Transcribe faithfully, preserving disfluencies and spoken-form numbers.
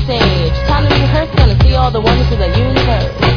stage. Time to rehearse, gonna see all the wonders of the universe.